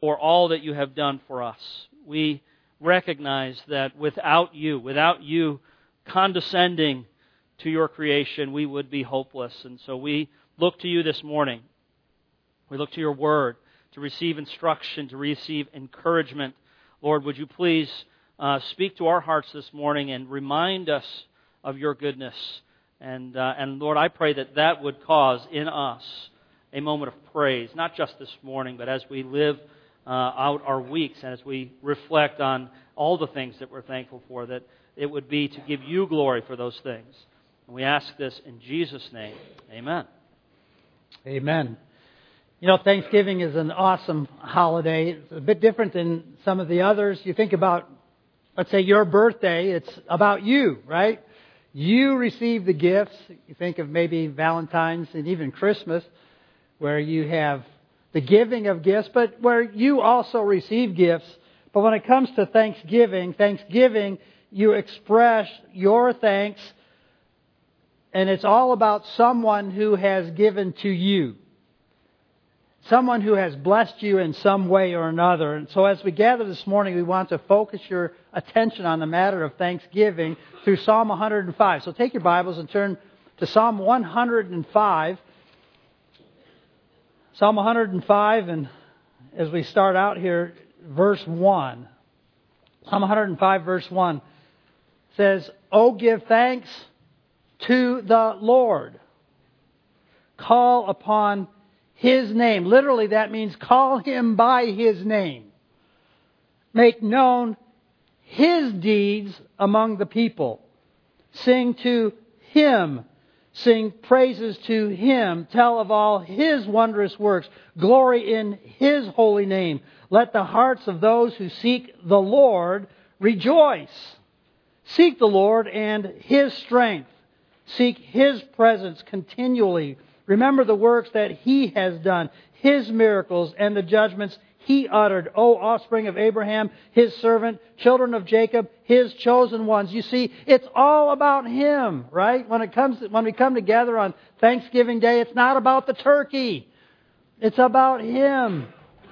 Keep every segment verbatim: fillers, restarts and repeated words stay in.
for all that you have done for us. We recognize that without you, without you condescending to your creation, we would be hopeless. And so we look to you this morning. We look to your word to receive instruction, to receive encouragement. Lord, would you please uh, speak to our hearts this morning and remind us of your goodness. And, uh, and Lord, I pray that that would cause in us a moment of praise, not just this morning, but as we live uh, out our weeks and as we reflect on all the things that we're thankful for, that it would be to give you glory for those things. And we ask this in Jesus' name. Amen. Amen. You know, Thanksgiving is an awesome holiday. It's a bit different than some of the others. You think about, let's say, your birthday. It's about you, right? You receive the gifts. You think of maybe Valentine's and even Christmas, where you have the giving of gifts, but where you also receive gifts. But when it comes to Thanksgiving, Thanksgiving, you express your thanks, and it's all about someone who has given to you. Someone who has blessed you in some way or another. And so as we gather this morning, we want to focus your attention on the matter of thanksgiving through Psalm one hundred five. So take your Bibles and turn to Psalm one hundred five. Psalm one hundred five, and as we start out here, verse one. Psalm one hundred five, verse one says, "Oh, give thanks to the Lord. Call upon His name." Literally, that means call Him by His name. Make known His deeds among the people. Sing to Him. Sing praises to Him. Tell of all His wondrous works. Glory in His holy name. Let the hearts of those who seek the Lord rejoice. Seek the Lord and His strength. Seek His presence continually. Remember the works that He has done, His miracles and the judgments He uttered. O offspring of Abraham, His servant, children of Jacob, His chosen ones. You see, it's all about Him, right? When it comes, to, when we come together on Thanksgiving Day, it's not about the turkey. It's about Him.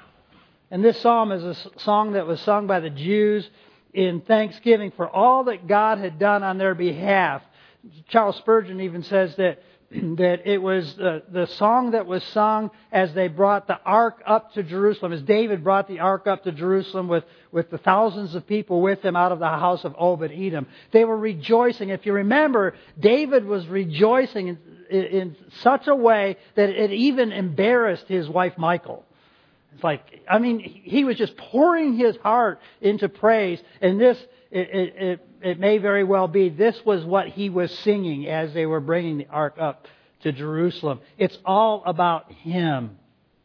And this psalm is a song that was sung by the Jews in thanksgiving for all that God had done on their behalf. Charles Spurgeon even says that that it was the, the song that was sung as they brought the ark up to Jerusalem, as David brought the ark up to Jerusalem with, with the thousands of people with him out of the house of Obed-Edom. They were rejoicing. If you remember, David was rejoicing in, in, in such a way that it even embarrassed his wife Michal. It's like, I mean, he was just pouring his heart into praise, and this, it, it, it It may very well be this was what he was singing as they were bringing the ark up to Jerusalem. It's all about Him.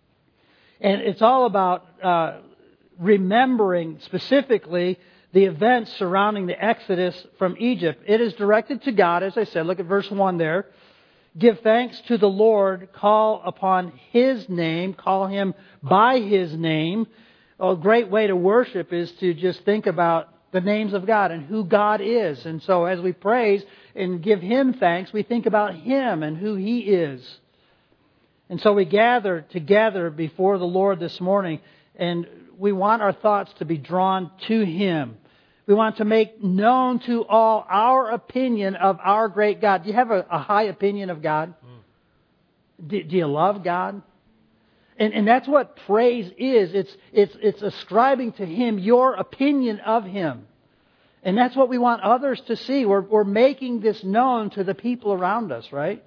And it's all about uh, remembering specifically the events surrounding the Exodus from Egypt. It is directed to God, as I said. Look at verse one there. Give thanks to the Lord. Call upon His name. Call Him by His name. A great way to worship is to just think about the names of God and who God is. And so as we praise and give Him thanks, we think about Him and who He is. And so we gather together before the Lord this morning, and we want our thoughts to be drawn to Him. We want to make known to all our opinion of our great God. Do you have a, a high opinion of God? Mm. Do, do you love God? And, and that's what praise is. It's, it's, it's ascribing to Him your opinion of Him. And that's what we want others to see. We're, we're making this known to the people around us, right?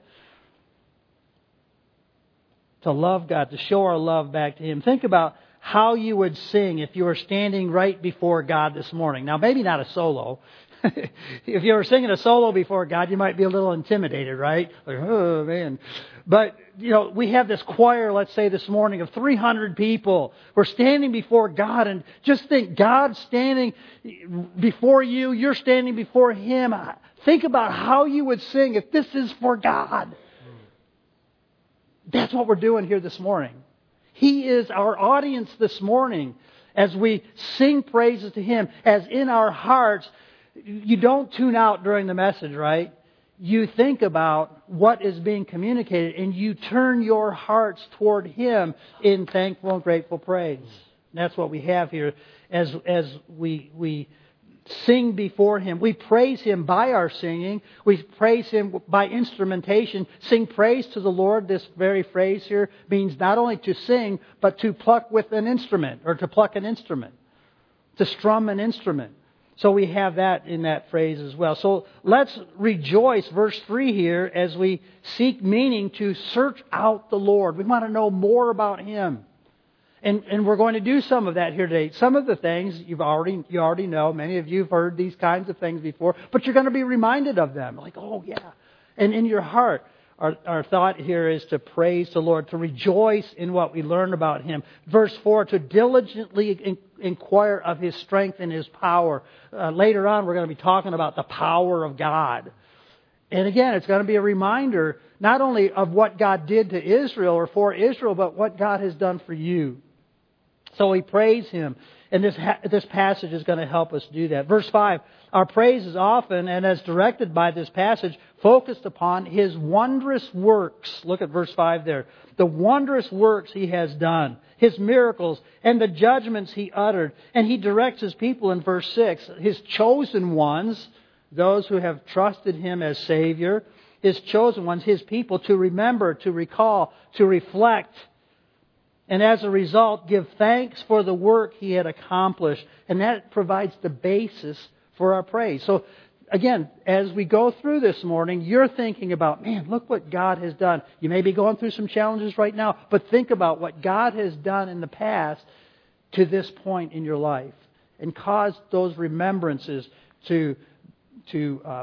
To love God, to show our love back to Him. Think about how you would sing if you were standing right before God this morning. Now, maybe not a solo. If you were singing a solo before God, you might be a little intimidated, right? Like, oh, man. But, you know, we have this choir, let's say this morning, of three hundred people. We're standing before God, and just think, God standing before you, you're standing before Him. Think about how you would sing if this is for God. That's what we're doing here this morning. He is our audience this morning as we sing praises to Him, as in our hearts. You don't tune out during the message, right? You think about what is being communicated and you turn your hearts toward Him in thankful and grateful praise. That's what we have here as as we we sing before Him. We praise Him by our singing. We praise Him by instrumentation. Sing praise to the Lord. This very phrase here means not only to sing, but to pluck with an instrument, or to pluck an instrument, to strum an instrument. So we have that in that phrase as well. So let's rejoice, verse three here, as we seek meaning to search out the Lord. We want to know more about Him. And, and we're going to do some of that here today. Some of the things you've already you already know. Many of you have heard these kinds of things before, but you're going to be reminded of them. Like, oh yeah. And in your heart, our, our thought here is to praise the Lord, to rejoice in what we learn about Him. Verse four, to diligently in, inquire of His strength and His power. Uh, later on, we're going to be talking about the power of God. And again, it's going to be a reminder not only of what God did to Israel or for Israel, but what God has done for you. So we praise Him. And this this passage is going to help us do that. Verse five, our praise is often, and as directed by this passage, focused upon His wondrous works. Look at verse five there. The wondrous works He has done, His miracles, and the judgments He uttered. And He directs His people in verse six, His chosen ones, those who have trusted Him as Savior, His chosen ones, His people, to remember, to recall, to reflect, and as a result, give thanks for the work He had accomplished. And that provides the basis for our praise. So, again, as we go through this morning, you're thinking about, man, look what God has done. You may be going through some challenges right now, but think about what God has done in the past to this point in your life. And cause those remembrances to, to, uh,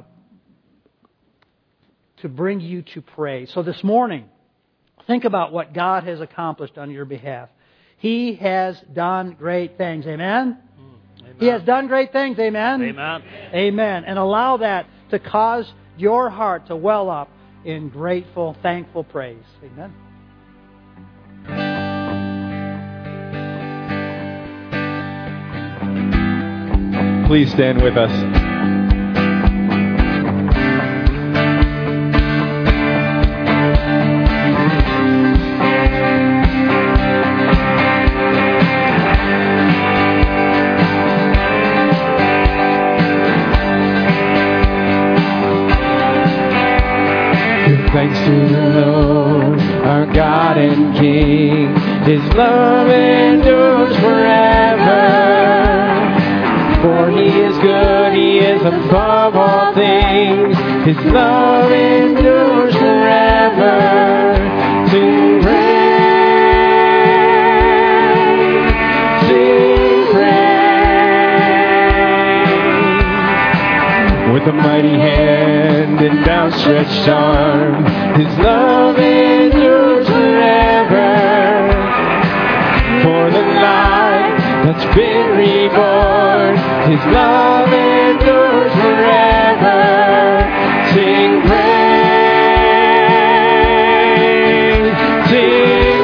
to bring you to praise. So this morning, think about what God has accomplished on your behalf. He has done great things. Amen? Amen. He has done great things. Amen? Amen. Amen. And allow that to cause your heart to well up in grateful, thankful praise. Amen. Please stand with us. Thanks to the Lord, our God and King. His love endures forever. For He is good, He is above all things. His love endures forever. Sing praise, sing praise. With a mighty hand and outstretched arm, His love endures forever. For the life that's been reborn, His love endures forever. Sing praise, sing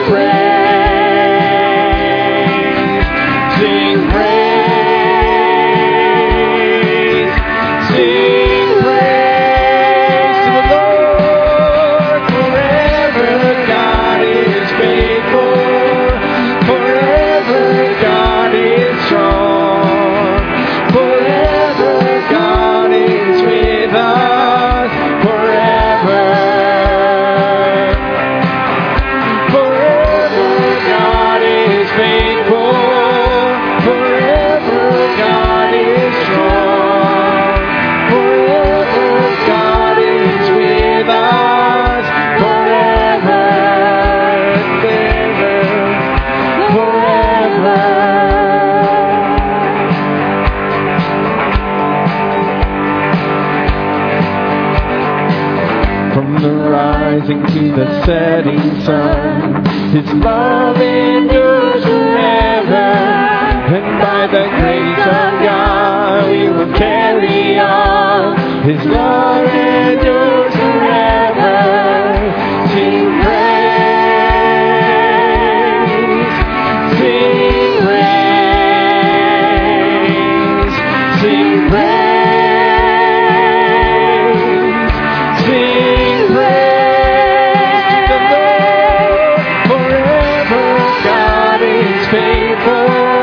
praise, sing praise, sing praise to the Lord. Forever God is faithful, forever God is strong, forever God is with us, forever. Forever God is faithful, forever God is strong, forever God is with us, forever and ever, forever. From the rising to the setting sun, His love endures forever. And by the grace of God we will carry on. His love endures forever. Sing praise, sing praise, sing praise, sing praise to the Lord. Forever God is faithful,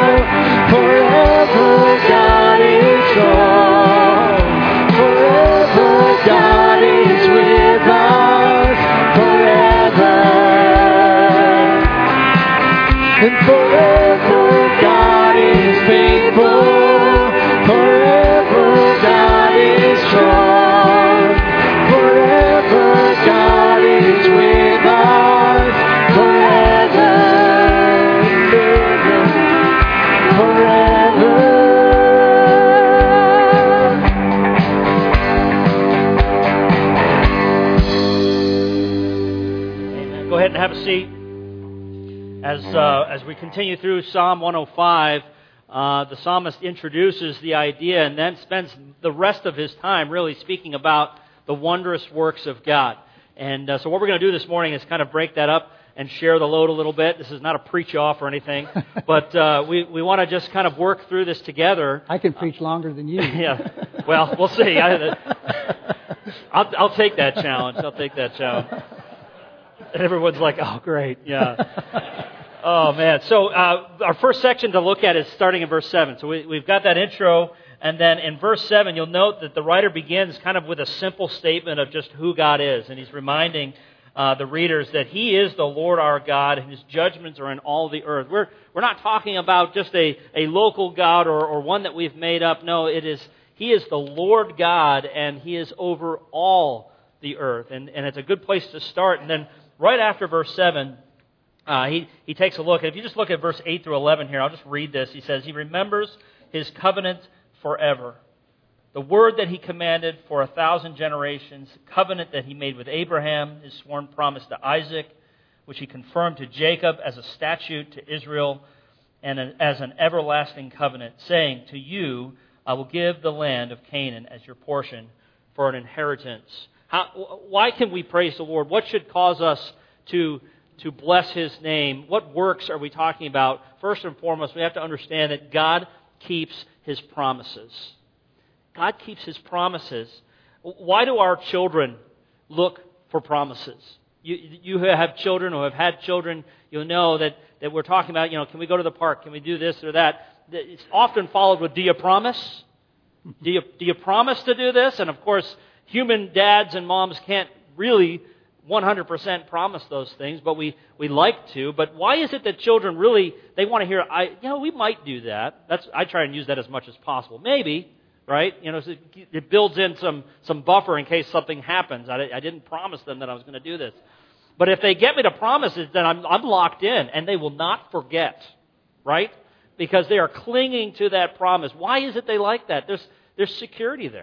as we continue through Psalm one oh five, uh, the psalmist introduces the idea and then spends the rest of his time really speaking about the wondrous works of God. And uh, so what we're going to do this morning is kind of break that up and share the load a little bit. This is not a preach-off or anything, but uh, we, we want to just kind of work through this together. I can preach longer than you. Yeah, well, we'll see. I, I'll, I'll take that challenge. I'll take that challenge. And everyone's like, oh, great, yeah. Oh, man. So uh, our first section to look at is starting in verse seven. So we, we've got that intro, and then in verse seven, you'll note that the writer begins kind of with a simple statement of just who God is, and he's reminding uh, the readers that He is the Lord our God, and His judgments are in all the earth. We're we're not talking about just a, a local God or, or one that we've made up. No, it is He is the Lord God, and He is over all the earth, and, and it's a good place to start. And then right after verse seven, uh, he, he takes a look. And if you just look at verse eight through eleven here, I'll just read this. He says, He remembers His covenant forever, the word that He commanded for a thousand generations, covenant that He made with Abraham, His sworn promise to Isaac, which He confirmed to Jacob as a statute to Israel, and as an everlasting covenant, saying, to you I will give the land of Canaan as your portion for an inheritance. How, why can we praise the Lord? What should cause us to, to bless His name? What works are we talking about? First and foremost, we have to understand that God keeps His promises. God keeps His promises. Why do our children look for promises? You, you who have children or have had children, you'll know that, that we're talking about, you know, can we go to the park? Can we do this or that? It's often followed with, do you promise? Do you, do you promise to do this? And of course, human dads and moms can't really one hundred percent promise those things, but we, we like to. But why is it that children really, they want to hear, I, you know, we might do that. That's, I try and use that as much as possible. Maybe, right? You know, so it builds in some, some buffer in case something happens. I, I didn't promise them that I was going to do this. But if they get me to promises, then I'm, I'm locked in, and they will not forget, right? Because they are clinging to that promise. Why is it they like that? There's, there's security there.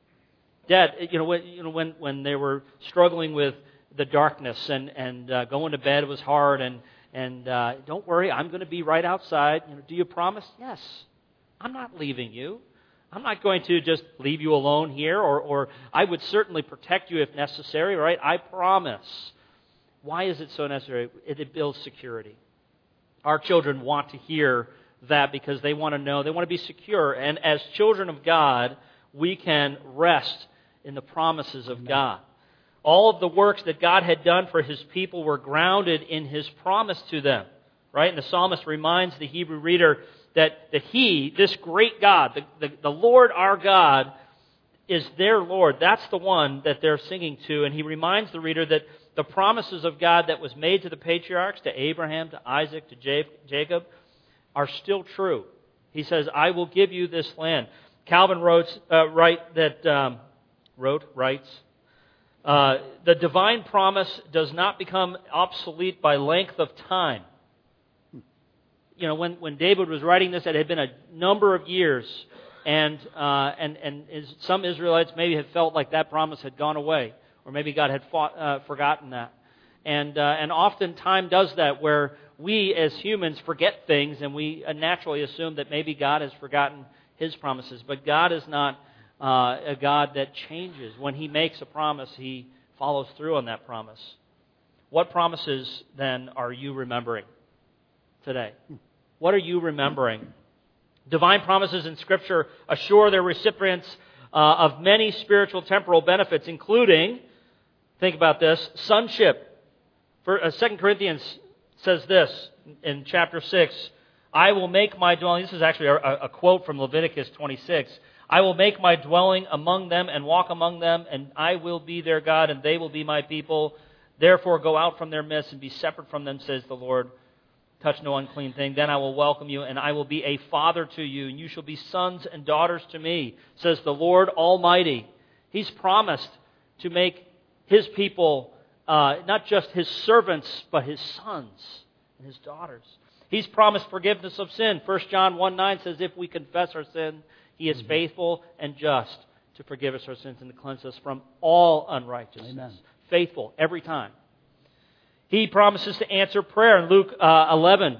Dad, you know, when, you know, when, when they were struggling with the darkness and, and uh, going to bed was hard, and, and uh, don't worry, I'm going to be right outside. You know, do you promise? Yes. I'm not leaving you. I'm not going to just leave you alone here, or, or I would certainly protect you if necessary, right? I promise. Why is it so necessary? It, it builds security. Our children want to hear that because they want to know, they want to be secure. And as children of God, we can rest in the promises of God. All of the works that God had done for His people were grounded in His promise to them. Right? And the psalmist reminds the Hebrew reader that, that He, this great God, the, the, the Lord our God, is their Lord. That's the one that they're singing to. And he reminds the reader that the promises of God that was made to the patriarchs, to Abraham, to Isaac, to Jacob, are still true. He says, I will give you this land. Calvin wrote, uh, write that, um, wrote, writes, uh, the divine promise does not become obsolete by length of time. You know, when, when David was writing this, it had been a number of years, and uh, and and some Israelites maybe had felt like that promise had gone away, or maybe God had fought, uh, forgotten that. And uh, and often time does that, where we as humans forget things, and we naturally assume that maybe God has forgotten His promises. But God is not uh, a God that changes. When He makes a promise, He follows through on that promise. What promises, then, are you remembering today? What are you remembering? Divine promises in Scripture assure their recipients uh, of many spiritual temporal benefits, including, think about this, sonship. For, uh, Second Corinthians says this in chapter six, I will make my dwelling, this is actually a, a quote from Leviticus twenty-six, I will make my dwelling among them and walk among them, and I will be their God, and they will be my people. Therefore go out from their midst and be separate from them, says the Lord. Touch no unclean thing. Then I will welcome you, and I will be a father to you, and you shall be sons and daughters to me, says the Lord Almighty. He's promised to make His people uh, not just His servants, but His sons and His daughters. He's promised forgiveness of sin. First John one nine says, if we confess our sin, He is faithful and just to forgive us our sins and to cleanse us from all unrighteousness. Amen. Faithful every time. He promises to answer prayer in Luke uh, eleven.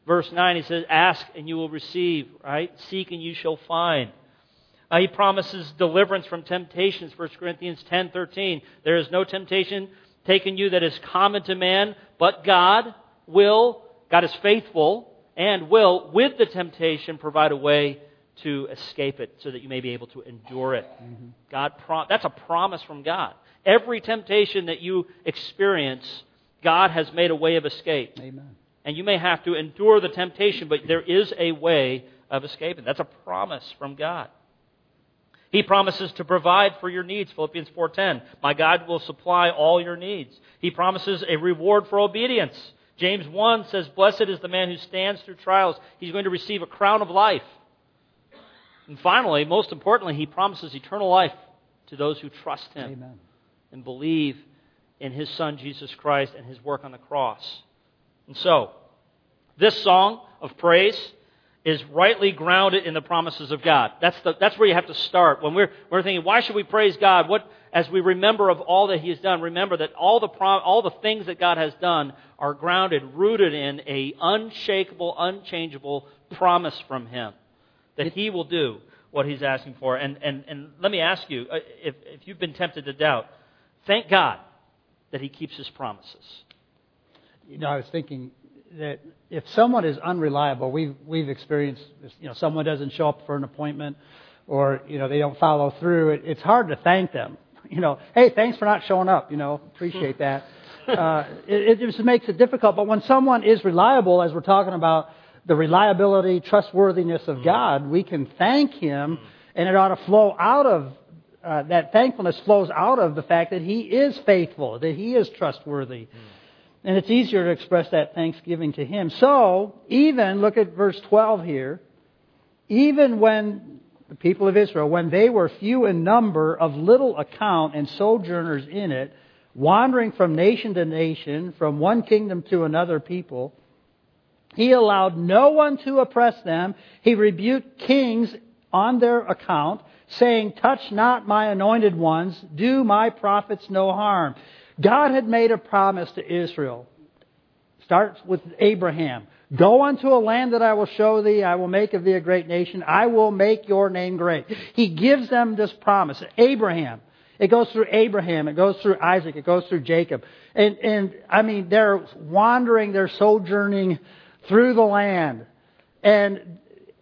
Verse nine, he says, ask and you will receive, right? Seek and you shall find. Uh, he promises deliverance from temptations. First Corinthians ten thirteen. There is no temptation taken you that is common to man, but God will, God is faithful and will, with the temptation, provide a way to escape it so that you may be able to endure it. Mm-hmm. God, pro- that's a promise from God. Every temptation that you experience, God has made a way of escape. Amen. And you may have to endure the temptation, but there is a way of escaping. That's a promise from God. He promises to provide for your needs, Philippians four ten. My God will supply all your needs. He promises a reward for obedience. James one says, blessed is the man who stands through trials. He's going to receive a crown of life. And finally, most importantly, he promises eternal life to those who trust Him. Amen. And believe in His Son, Jesus Christ, and His work on the cross. And so, this song of praise is rightly grounded in the promises of God. That's the, that's where you have to start. When we're, we're thinking, why should we praise God? What, as we remember of all that He has done, remember that all the prom, all the things that God has done are grounded, rooted in a unshakable, unchangeable promise from Him that He will do what He's asking for. And, and, and let me ask you, if, if you've been tempted to doubt, thank God that He keeps His promises. You know, I was thinking that if someone is unreliable, we've we've experienced this, you know, someone doesn't show up for an appointment, or you know they don't follow through. It, it's hard to thank them. You know, hey, thanks for not showing up. You know, appreciate that. uh, it, it just makes it difficult. But when someone is reliable, as we're talking about the reliability, trustworthiness of God, we can thank Him, and it ought to flow out of uh, that thankfulness flows out of the fact that He is faithful, that He is trustworthy. And it's easier to express that thanksgiving to Him. So, even, look at verse twelve here, even when the people of Israel, when they were few in number, of little account, and sojourners in it, wandering from nation to nation, from one kingdom to another people, He allowed no one to oppress them. He rebuked kings on their account, saying, touch not my anointed ones, do my prophets no harm. God had made a promise to Israel. Starts with Abraham. Go unto a land that I will show thee. I will make of thee a great nation. I will make your name great. He gives them this promise. Abraham. It goes through Abraham. It goes through Isaac. It goes through Jacob. And, and I mean, they're wandering, they're sojourning through the land. And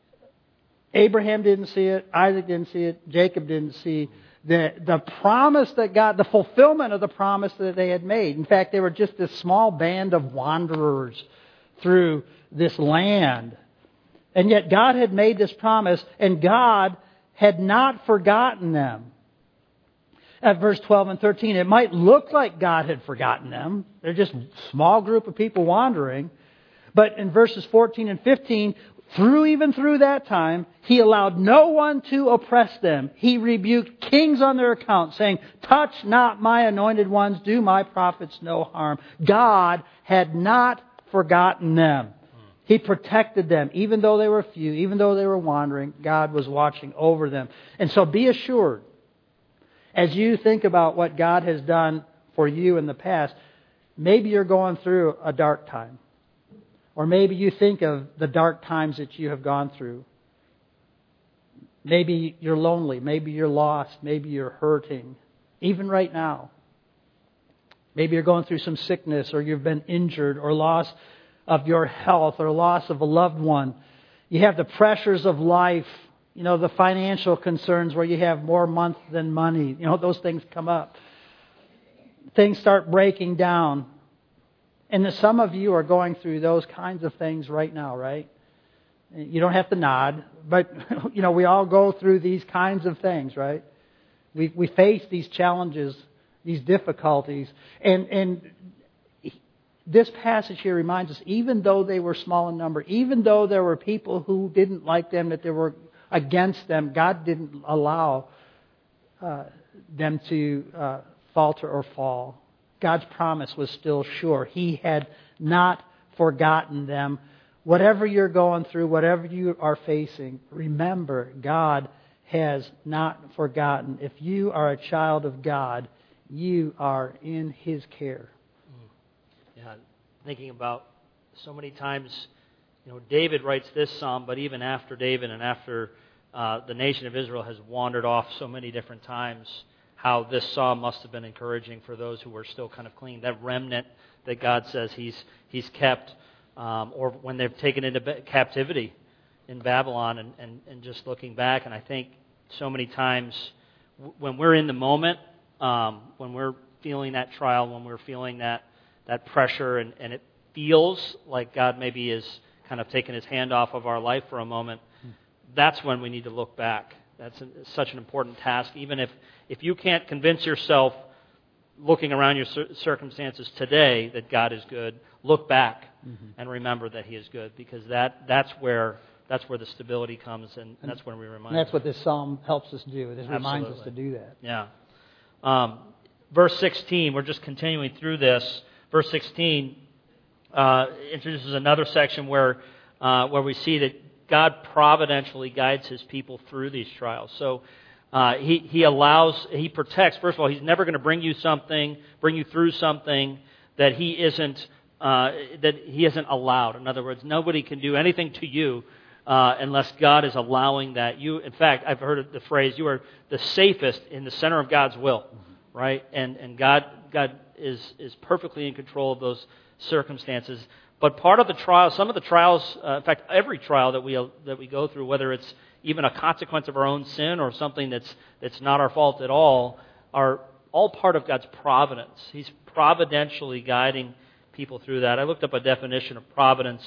Abraham didn't see it. Isaac didn't see it. Jacob didn't see The, the promise that God, the fulfillment of the promise that they had made. In fact, they were just this small band of wanderers through this land. And yet God had made this promise, and God had not forgotten them. At verse twelve and thirteen, it might look like God had forgotten them. They're just a small group of people wandering. But in verses fourteen and fifteen, Through even through that time, He allowed no one to oppress them. He rebuked kings on their account, saying, touch not my anointed ones, do my prophets no harm. God had not forgotten them. He protected them. Even though they were few, even though they were wandering, God was watching over them. And so be assured, as you think about what God has done for you in the past, maybe you're going through a dark time. Or maybe you think of the dark times that you have gone through. Maybe you're lonely. Maybe you're lost. Maybe you're hurting. Even right now. Maybe you're going through some sickness, or you've been injured, or loss of your health, or loss of a loved one. You have the pressures of life. You know, the financial concerns where you have more month than money. You know, those things come up. Things start breaking down. And some of you are going through those kinds of things right now, right? You don't have to nod, but you know we all go through these kinds of things, right? We we face these challenges, these difficulties, and and this passage here reminds us, even though they were small in number, even though there were people who didn't like them, that they were against them, God didn't allow uh, them to uh, falter or fall. God's promise was still sure. He had not forgotten them. Whatever you're going through, whatever you are facing, remember, God has not forgotten. If you are a child of God, you are in His care. Yeah, thinking about so many times you know, David writes this psalm, but even after David and after uh, the nation of Israel has wandered off so many different times, how this psalm must have been encouraging for those who were still kind of clinging. That remnant that God says He's He's kept, um, or when they've taken into captivity in Babylon, and, and, and just looking back. And I think so many times when we're in the moment, um, when we're feeling that trial, when we're feeling that that pressure, and, and it feels like God maybe is kind of taking His hand off of our life for a moment, that's when we need to look back. That's an, such an important task. Even if, if you can't convince yourself, looking around your circumstances today, that God is good, look back mm-hmm. and remember that He is good, because that that's where that's where the stability comes, and, and that's when we remind. And that's them. what this psalm helps us do. This Absolutely. reminds us to do that. Yeah. Um, verse sixteen. We're just continuing through this. Verse sixteen uh, introduces another section where uh, where we see that God providentially guides His people through these trials. So uh, he he allows, He protects. First of all, He's never going to bring you something, bring you through something that He isn't uh, that He isn't allowed. In other words, nobody can do anything to you uh, unless God is allowing that. You, in fact, I've heard the phrase, "You are the safest in the center of God's will," right? And and God God is is perfectly in control of those circumstances. But part of the trial, some of the trials, uh, in fact, every trial that we uh, that we go through, whether it's even a consequence of our own sin or something that's that's not our fault at all, are all part of God's providence. He's providentially guiding people through that. I looked up a definition of providence,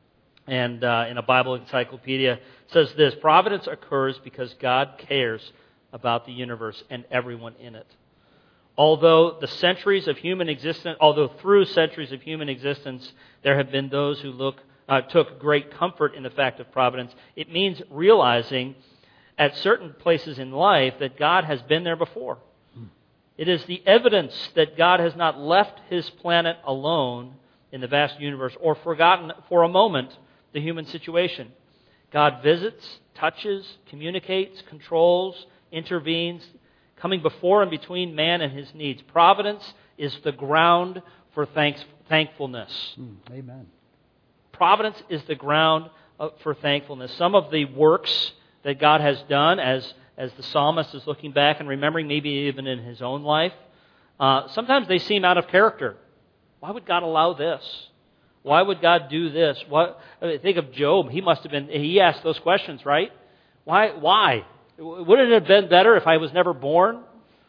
and uh, in a Bible encyclopedia, it says this: providence occurs because God cares about the universe and everyone in it. Although the centuries of human existence, although through centuries of human existence, there have been those who look uh, took great comfort in the fact of providence, it means realizing at certain places in life that God has been there before. It is the evidence that God has not left His planet alone in the vast universe or forgotten for a moment the human situation. God visits, touches, communicates, controls, intervenes, coming before and between man and his needs. Providence is the ground for thanks, thankfulness. Mm, amen. Providence is the ground for thankfulness. Some of the works that God has done, as, as the psalmist is looking back and remembering, maybe even in his own life, uh, sometimes they seem out of character. Why would God allow this? Why would God do this? What, I mean, think of Job. He must have been, he asked those questions, right? Why? Why? Wouldn't it have been better if I was never born?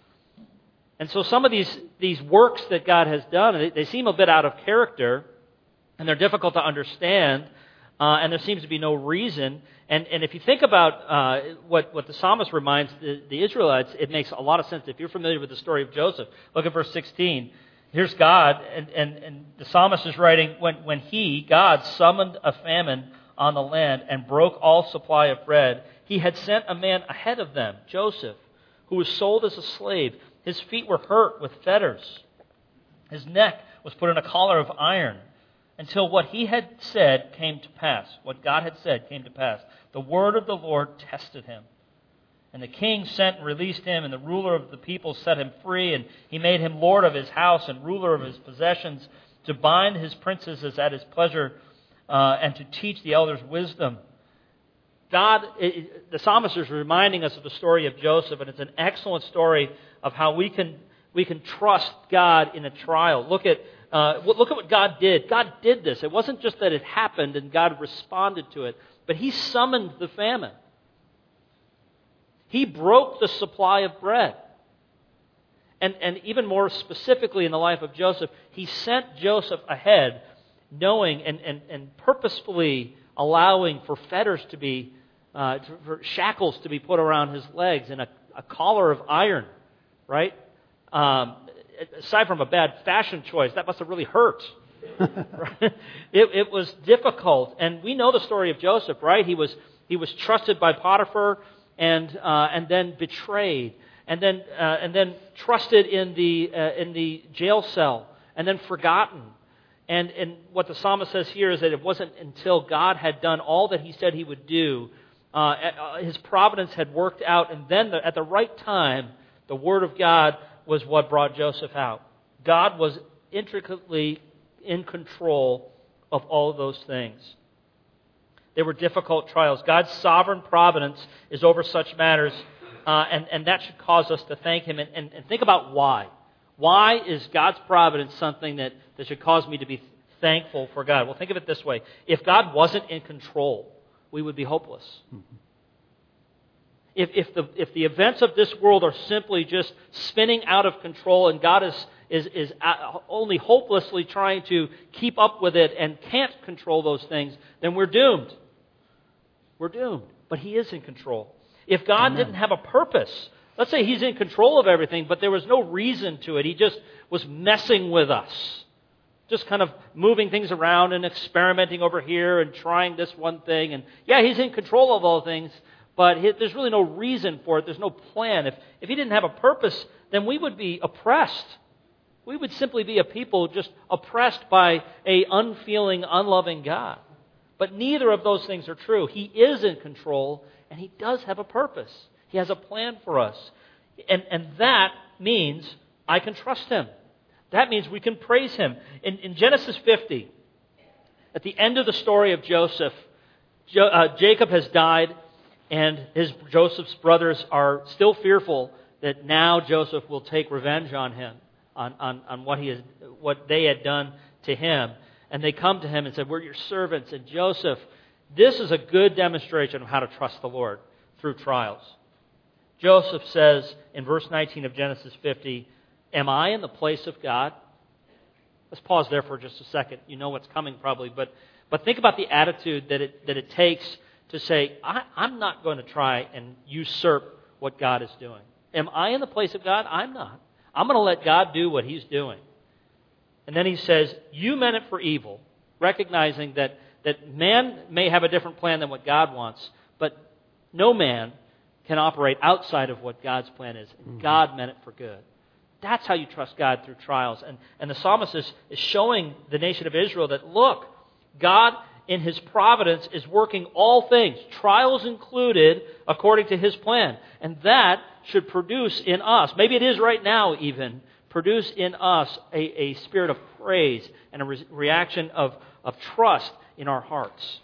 And so some of these, these works that God has done, they, they seem a bit out of character, and they're difficult to understand, uh, and there seems to be no reason. And, and if you think about uh, what, what the psalmist reminds the, the Israelites, it makes a lot of sense. If you're familiar with the story of Joseph, look at verse sixteen. Here's God, and, and, and the psalmist is writing, when, when he, God, summoned a famine on the land and broke all supply of bread, He had sent a man ahead of them, Joseph, who was sold as a slave. His feet were hurt with fetters. His neck was put in a collar of iron, until what he had said came to pass. What God had said came to pass. The word of the Lord tested him. And the king sent and released him, and the ruler of the people set him free, and he made him lord of his house and ruler of his possessions, to bind his princes as at his pleasure, uh, and to teach the elders wisdom. God, it, the psalmist is reminding us of the story of Joseph, and it's an excellent story of how we can we can trust God in a trial. Look at uh, look at what God did. God did this. It wasn't just that it happened and God responded to it, but He summoned the famine. He broke the supply of bread. And, and even more specifically in the life of Joseph, He sent Joseph ahead, knowing and, and, and purposefully allowing for fetters to be, uh, for shackles to be put around his legs and a, a collar of iron, right? Um, aside from a bad fashion choice, that must have really hurt. Right? it, it was difficult. And we know the story of Joseph, right? He was he was trusted by Potiphar, and uh, and then betrayed, and then uh, and then trusted in the uh, in the jail cell, and then forgotten. And and what the psalmist says here is that it wasn't until God had done all that He said He would do, uh, His providence had worked out, and then the, at the right time, the Word of God was what brought Joseph out. God was intricately in control of all of those things. They were difficult trials. God's sovereign providence is over such matters, uh, and, and that should cause us to thank Him. And, and, and think about why. Why is God's providence something that, that should cause me to be thankful for God? Well, think of it this way. If God wasn't in control, we would be hopeless. Mm-hmm. If, if, the, if the events of this world are simply just spinning out of control and God is, is, is only hopelessly trying to keep up with it and can't control those things, then we're doomed. We're doomed. But He is in control. If God Amen. Didn't have a purpose, let's say He's in control of everything, but there was no reason to it. He just was messing with us. Just kind of moving things around and experimenting over here and trying this one thing. And yeah, He's in control of all things, but there's really no reason for it. There's no plan. If, if He didn't have a purpose, then we would be oppressed. We would simply be a people just oppressed by a unfeeling, unloving God. But neither of those things are true. He is in control, and He does have a purpose. He has a plan for us. And, and that means I can trust Him. That means we can praise Him. In, in Genesis fifty, at the end of the story of Joseph, jo, uh, Jacob has died, and his Joseph's brothers are still fearful that now Joseph will take revenge on him, on, on, on what he has, what they had done to him. And they come to him and said, "We're your servants." And Joseph, this is a good demonstration of how to trust the Lord through trials. Joseph says in verse nineteen of Genesis fifty, "Am I in the place of God?" Let's pause there for just a second. You know what's coming probably, but but think about the attitude that it that it takes to say, I, I'm not going to try and usurp what God is doing. Am I in the place of God? I'm not. I'm going to let God do what He's doing. And then he says, "You meant it for evil," recognizing that, that man may have a different plan than what God wants, but no man can operate outside of what God's plan is. Mm-hmm. God meant it for good. That's how you trust God through trials. And, and the psalmist is, is showing the nation of Israel that, look, God in His providence is working all things, trials included, according to His plan. And that should produce in us, maybe it is right now even, produce in us a, a spirit of praise and a re- reaction of, of trust in our hearts.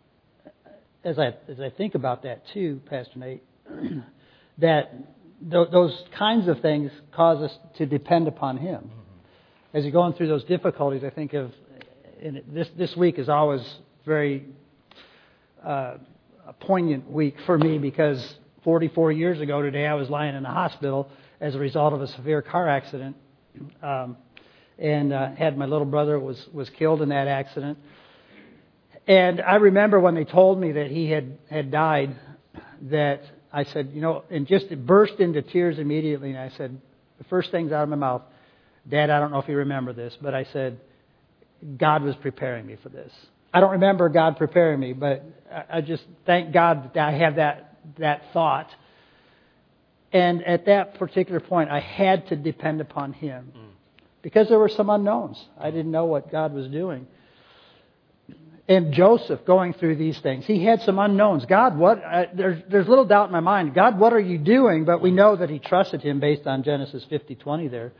As I, as I think about that too, Pastor Nate, that th- those kinds of things cause us to depend upon Him. Mm-hmm. As you're going through those difficulties, I think of, and this, this week is always very uh, a poignant week for me because forty-four years ago today I was lying in the hospital as a result of a severe car accident, um, and uh, had my little brother was was killed in that accident. And I remember when they told me that he had, had died, that I said, you know, and just it burst into tears immediately. And I said, the first things out of my mouth, "Dad, I don't know if you remember this, but I said, God was preparing me for this." I don't remember God preparing me, but I just thank God that I have that that thought. And at that particular point, I had to depend upon Him because there were some unknowns. I didn't know what God was doing. And Joseph going through these things, he had some unknowns. God, what? I, there's, there's little doubt in my mind. God, what are you doing? But we know that he trusted Him based on Genesis fifty twenty there.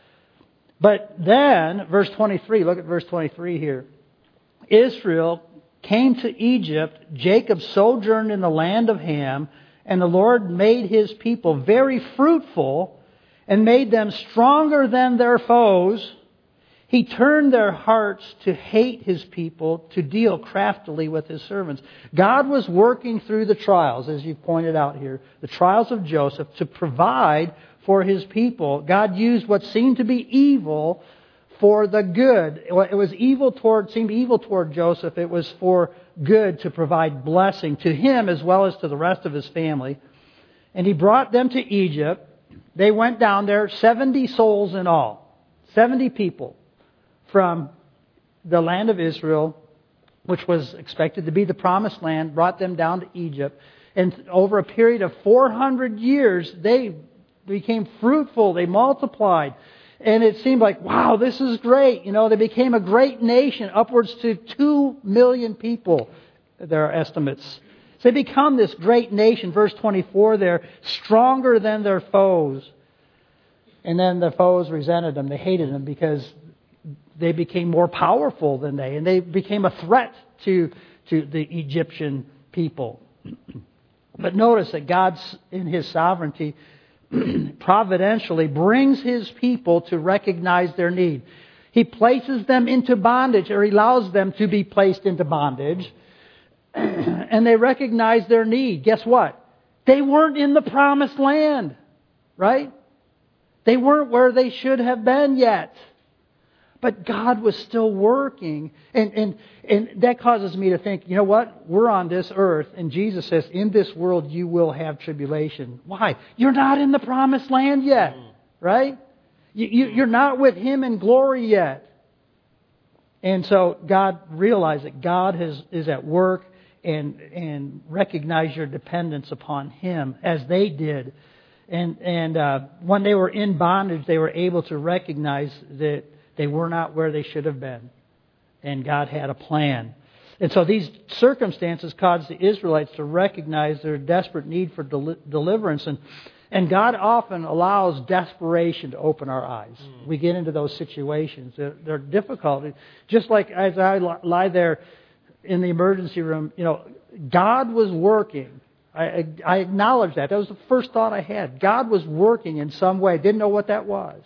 But then, verse twenty-three, look at verse twenty-three here. Israel came to Egypt. Jacob sojourned in the land of Ham, and the Lord made His people very fruitful and made them stronger than their foes. He turned their hearts to hate His people, to deal craftily with His servants. God was working through the trials, as you pointed out here, the trials of Joseph, to provide for His people. God used what seemed to be evil for the good. It was evil toward, seemed evil toward Joseph. It was for good to provide blessing to him as well as to the rest of his family. And He brought them to Egypt. They went down there, seventy souls in all. seventy people from the land of Israel, which was expected to be the promised land, brought them down to Egypt. And over a period of four hundred years, they became fruitful. They multiplied. And it seemed like, wow, this is great. You know, they became a great nation, upwards to two million people, there are estimates. So they become this great nation. Verse twenty-four there, stronger than their foes. And then the foes resented them. They hated them because they became more powerful than they. And they became a threat to, to the Egyptian people. But notice that God's, in His sovereignty, providentially brings His people to recognize their need. He places them into bondage, or He allows them to be placed into bondage, and they recognize their need. Guess what? They weren't in the promised land, right? They weren't where they should have been yet. But God was still working. And, and, and that causes me to think, you know what? We're on this earth. And Jesus says, in this world you will have tribulation. Why? You're not in the promised land yet. Right? You, you, you're not with Him in glory yet. And so God realized that God has, is at work, and, and recognize your dependence upon Him as they did. And, and uh, when they were in bondage, they were able to recognize that they were not where they should have been. And God had a plan. And so these circumstances caused the Israelites to recognize their desperate need for del- deliverance. And, and God often allows desperation to open our eyes. Mm. We get into those situations. They're, they're difficult. Just like as I lie there in the emergency room, you know, God was working. I, I acknowledge that. That was the first thought I had. God was working in some way. Didn't know what that was.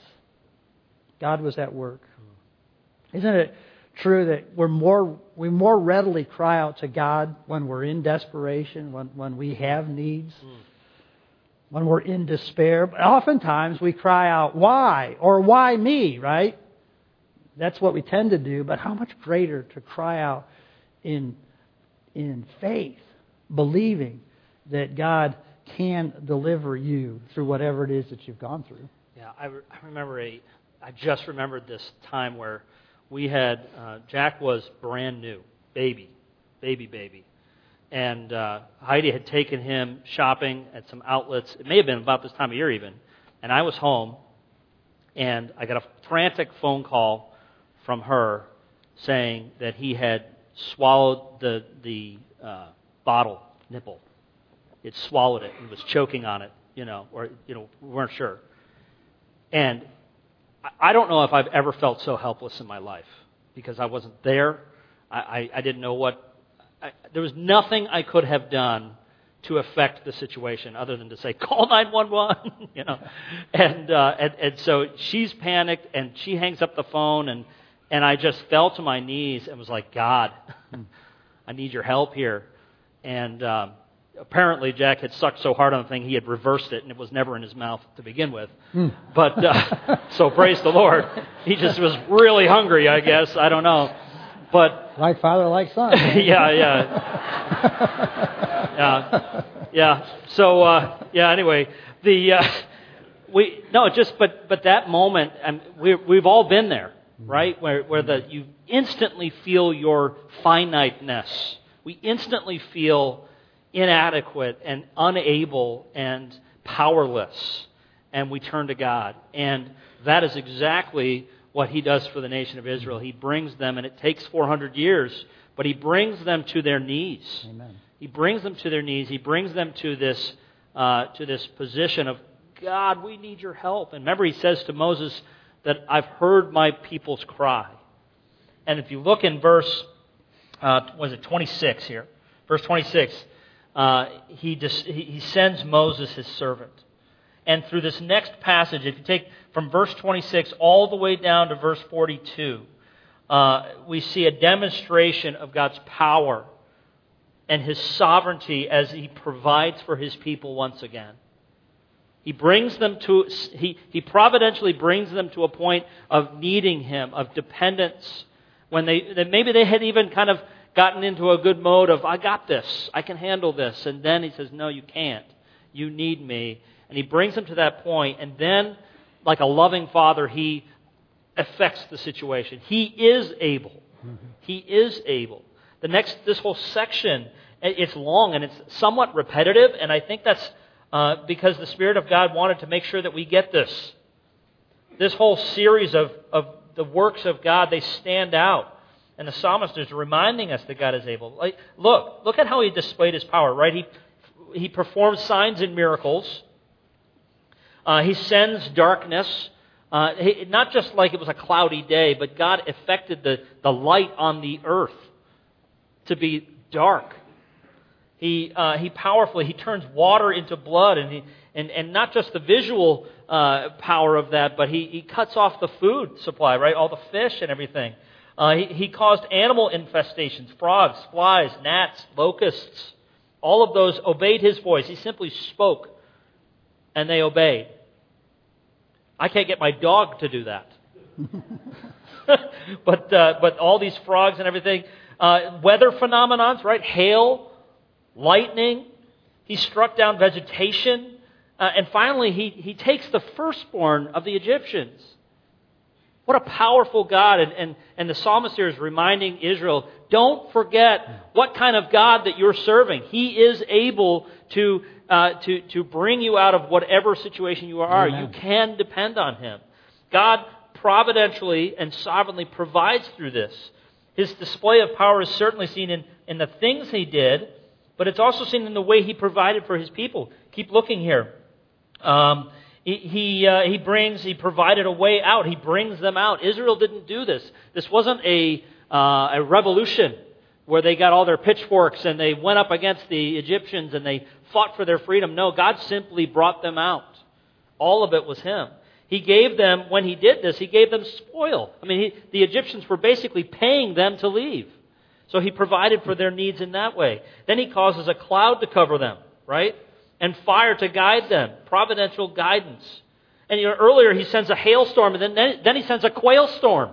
God was at work. Isn't it true that we're more we more readily cry out to God when we're in desperation, when, when we have needs, mm. when we're in despair? But oftentimes we cry out, why? Or why me, right? That's what we tend to do. But how much greater to cry out in, in faith, believing that God can deliver you through whatever it is that you've gone through. Yeah, I, re- I remember a... I just remembered this time where we had, uh, Jack was brand new, baby, baby, baby. And uh, Heidi had taken him shopping at some outlets. It may have been about this time of year even. And I was home, and I got a frantic phone call from her saying that he had swallowed the, the uh, bottle nipple. He had swallowed it and was choking on it, you know, or, you know, we weren't sure. And I don't know if I've ever felt so helpless in my life because I wasn't there. I, I, I didn't know what... I, there was nothing I could have done to affect the situation other than to say, call nine one one, you know. And, uh, and and so she's panicked, and she hangs up the phone, and, and I just fell to my knees and was like, God, I need your help here. And... Um, Apparently, Jack had sucked so hard on the thing, he had reversed it, and it was never in his mouth to begin with. Mm. But, uh, so praise the Lord. He just was really hungry, I guess. I don't know. But like father, like son. yeah, yeah. yeah. Yeah. So, uh, yeah, anyway, the, uh, we, no, just, but, but that moment, and we, we've all been there, right? Where, where the, you instantly feel your finiteness. We instantly feel inadequate and unable and powerless, and we turn to God. And that is exactly what He does for the nation of Israel. He brings them, and it takes four hundred years, but He brings them to their knees. Amen. He brings them to their knees. He brings them to this uh, to this position of, God, we need your help. And remember, He says to Moses that I've heard my people's cry. And if you look in verse, uh, was it twenty-six here? Verse twenty-six, Uh, he, dis- he sends Moses, his servant. And through this next passage, if you take from verse twenty-six all the way down to verse forty-two, uh, we see a demonstration of God's power and His sovereignty as He provides for His people once again. He brings them to, he, he providentially brings them to a point of needing Him, of dependence, when they, that maybe they had even kind of gotten into a good mode of, I got this, I can handle this. And then He says, no, you can't. You need me. And He brings them to that point. And then, like a loving father, He affects the situation. He is able. Mm-hmm. He is able. The next, this whole section, it's long and it's somewhat repetitive. And I think that's uh, because the Spirit of God wanted to make sure that we get this. This whole series of, of the works of God, they stand out. And the psalmist is reminding us that God is able. Like, look, look at how He displayed His power, right? He He performs signs and miracles. Uh, he sends darkness. Uh, he, not just like it was a cloudy day, but God affected the, the light on the earth to be dark. He uh, he powerfully he turns water into blood, and he and, and not just the visual uh, power of that, but he, he cuts off the food supply, right? All the fish and everything. Uh, he, he caused animal infestations, frogs, flies, gnats, locusts. All of those obeyed his voice. He simply spoke, and they obeyed. I can't get my dog to do that. but uh, but all these frogs and everything. Uh, weather phenomenons, right? Hail, lightning. He struck down vegetation. Uh, and finally, he, he takes the firstborn of the Egyptians. What a powerful God. And, and, and the psalmist here is reminding Israel, don't forget what kind of God that you're serving. He is able to, uh, to, to bring you out of whatever situation you are. Amen. You can depend on Him. God providentially and sovereignly provides through this. His display of power is certainly seen in, in the things He did, but it's also seen in the way He provided for His people. Keep looking here. Um, he he, uh, he brings, He provided a way out. He brings them out. Israel didn't do this. This wasn't a uh, a revolution where they got all their pitchforks and they went up against the Egyptians and they fought for their freedom. No, God simply brought them out. All of it was Him. He gave them, when He did this, He gave them spoil. I mean, he, the Egyptians were basically paying them to leave. So He provided for their needs in that way. Then He causes a cloud to cover them, right? And fire to guide them. Providential guidance. And you know, earlier He sends a hailstorm, and then, then He sends a quail storm.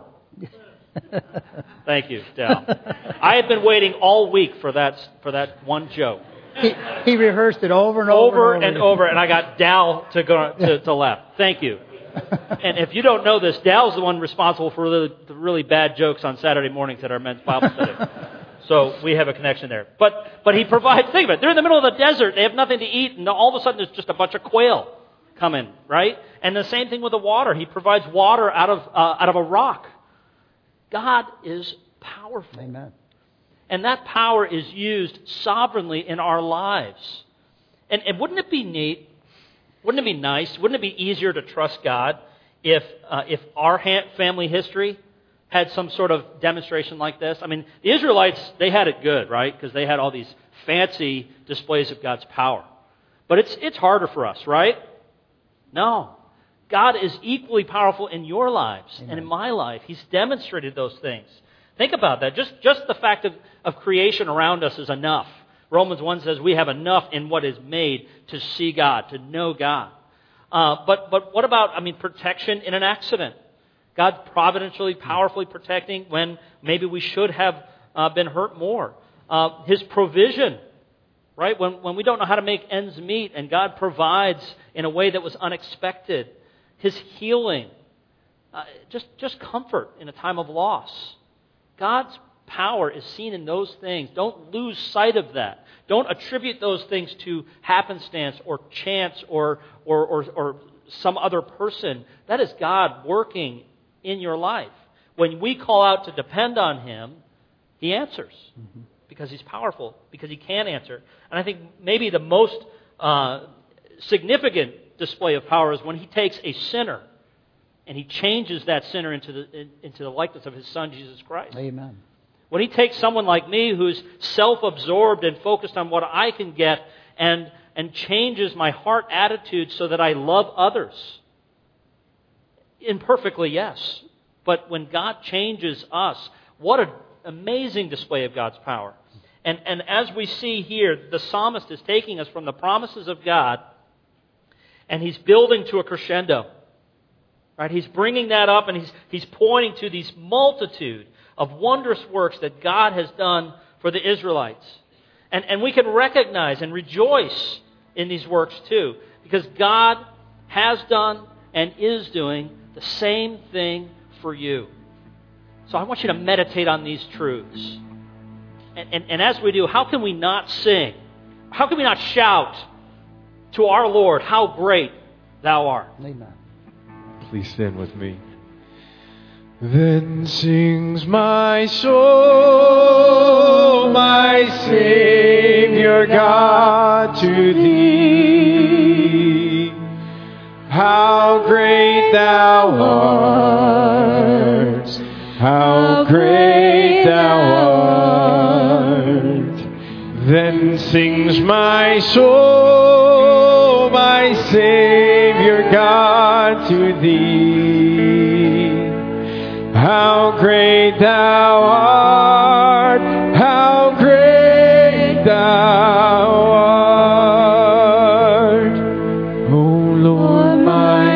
Thank you, Dal. I have been waiting all week for that for that one joke. He, he rehearsed it over and over. Over and over, and, over, and I got Dal to go to, to left. Thank you. And if you don't know this, Dal's the one responsible for the, the really bad jokes on Saturday mornings at our men's Bible study. So we have a connection there. But but he provides, think of it, they're in the middle of the desert, they have nothing to eat, and all of a sudden there's just a bunch of quail coming, right? And the same thing with the water. He provides water out of uh, out of a rock. God is powerful. Amen. And that power is used sovereignly in our lives. And, and wouldn't it be neat? Wouldn't it be nice? Wouldn't it be easier to trust God if uh, if our ha- family history had some sort of demonstration like this? I mean, the Israelites, they had it good, right? Because they had all these fancy displays of God's power. But it's it's harder for us, right? No. God is equally powerful in your lives Amen. And in my life. He's demonstrated those things. Think about that. Just just the fact of, of creation around us is enough. Romans one says we have enough in what is made to see God, to know God. Uh, but but what about, I mean, protection in an accident? God providentially, powerfully protecting when maybe we should have uh, been hurt more. Uh, his provision, right? When when we don't know how to make ends meet and God provides in a way that was unexpected. His healing, uh, just just comfort in a time of loss. God's power is seen in those things. Don't lose sight of that. Don't attribute those things to happenstance or chance or or or, or some other person. That is God working in your life. When we call out to depend on Him, He answers mm-hmm. because He's powerful, because He can answer. And I think maybe the most uh, significant display of power is when He takes a sinner and He changes that sinner into the into the likeness of His Son, Jesus Christ. Amen. When He takes someone like me who's self-absorbed and focused on what I can get and, and changes my heart attitude so that I love others. Imperfectly, yes. But when God changes us, what an amazing display of God's power. And, and as we see here, the psalmist is taking us from the promises of God and he's building to a crescendo. Right? He's bringing that up and he's he's pointing to these multitude of wondrous works that God has done for the Israelites. And, and we can recognize and rejoice in these works too, because God has done and is doing the same thing for you. So I want you to meditate on these truths. And, and, and as we do, how can we not sing? How can we not shout to our Lord, how great Thou art? Amen. Please stand with me. Then sings my soul, my Savior God, to Thee. How great Thou art, how great Thou art. sings my soul, my Savior God, to Thee. How great Thou art, how great Thou art, O Lord my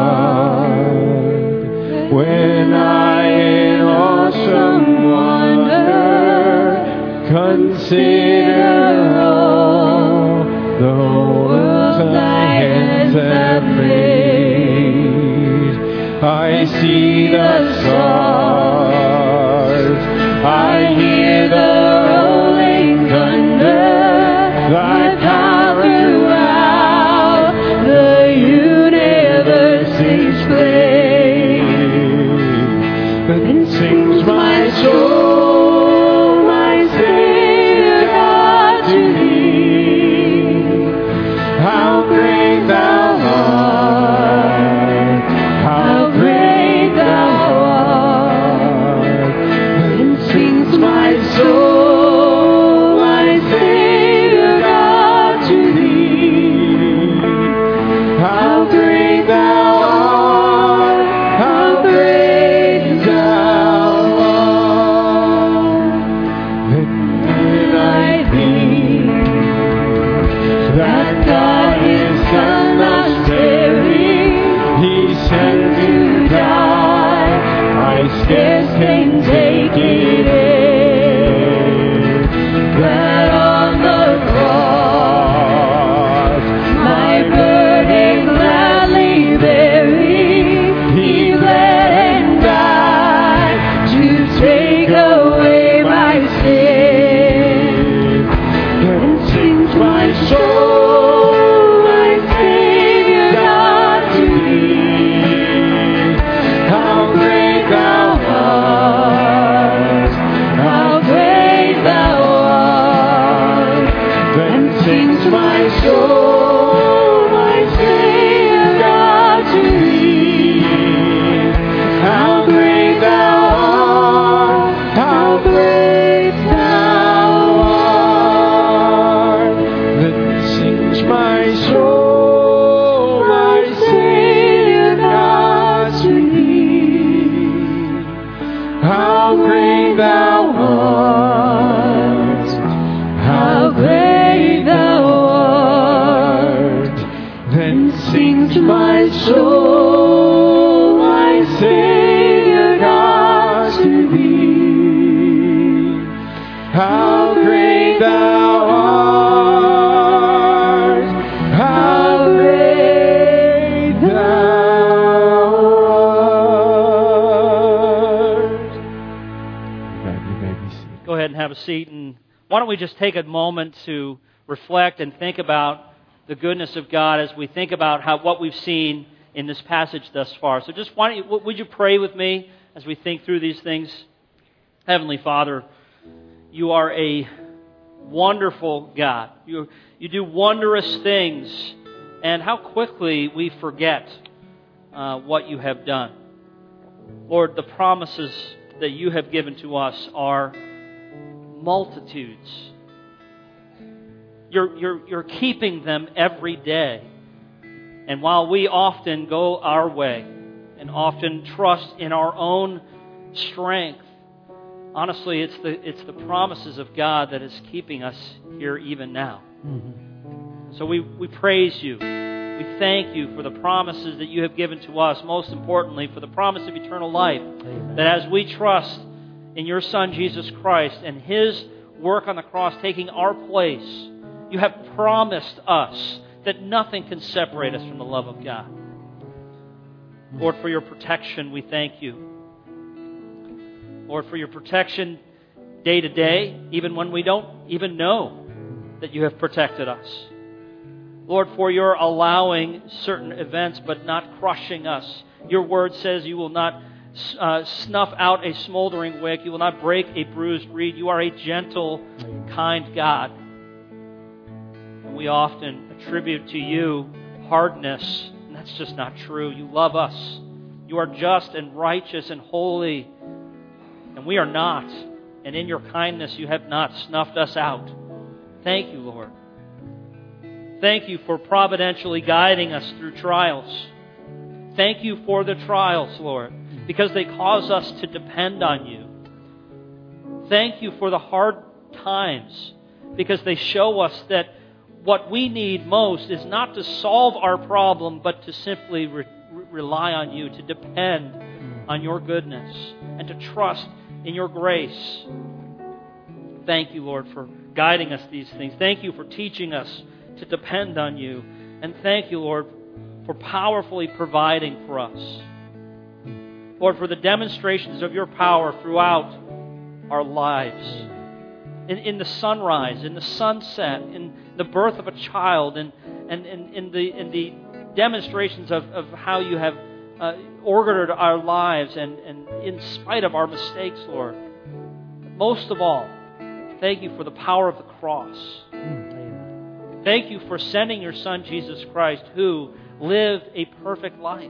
God. When I in awesome wonder consider all the worlds Thy hands have made, I see the stars, I hear the rolling thunder, Thy power throughout the universe displays. Then sings my soul, my Savior God, to Thee. How great Thou art, how great Thou art. Then sings my soul, my Savior God, to Thee. How great Thou art, how great Thou art. Then did I think that God His Son was sparing, He sent to die, I scarce can take it in, that on the cross my burden gladly bearing, He bled and died to take away my sin. Then sings my soul, my Savior God, to Thee. How great Thou art, how great Thou art. Then sings my soul, my Savior God, to Thee. How great Thou art, how great Thou art. Then sings my soul, my Savior God, to Thee. How great Thou art, how great Thou art. Then sings my soul, my Savior God, to Thee. How great Thou art, how great Thou art. Amen. You may be seated. Go ahead and have a seat. And why don't we just take a moment to reflect and think about the goodness of God as we think about how what we've seen in this passage thus far. So just why don't you, would you pray with me as we think through these things? Heavenly Father, You are a wonderful God. You, you do wondrous things, and how quickly we forget uh, what You have done. Lord, the promises that You have given to us are multitudes. You're, you're, you're keeping them every day. And while we often go our way and often trust in our own strength, honestly, it's the, it's the promises of God that is keeping us here even now. Mm-hmm. So we, we praise You. We thank You for the promises that You have given to us, most importantly, for the promise of eternal life. Amen. That as we trust in Your Son, Jesus Christ, and His work on the cross taking our place, You have promised us that nothing can separate us from the love of God. Lord, for Your protection, we thank You. Lord, for Your protection day to day, even when we don't even know that You have protected us. Lord, for Your allowing certain events but not crushing us. Your word says You will not uh, snuff out a smoldering wick. You will not break a bruised reed. You are a gentle, kind God. And we often attribute to You hardness, and that's just not true. You love us. You are just and righteous and holy, and we are not. And in Your kindness, You have not snuffed us out. Thank you, Lord. Thank you for providentially guiding us through trials. Thank you for the trials, Lord, because they cause us to depend on you. Thank you for the hard times, because they show us that what we need most is not to solve our problem, but to simply re- rely on you, to depend on your goodness, and to trust in your grace. Thank you, Lord, for guiding us these things. Thank you for teaching us to depend on you. And thank you, Lord, for powerfully providing for us. Lord, for the demonstrations of your power throughout our lives. In, in the sunrise, in the sunset, in the birth of a child, and and in, in the in the demonstrations of, of how you have uh, ordered our lives, and, and in spite of our mistakes, Lord. Most of all, thank you for the power of the cross. Thank you for sending your Son, Jesus Christ, who lived a perfect life,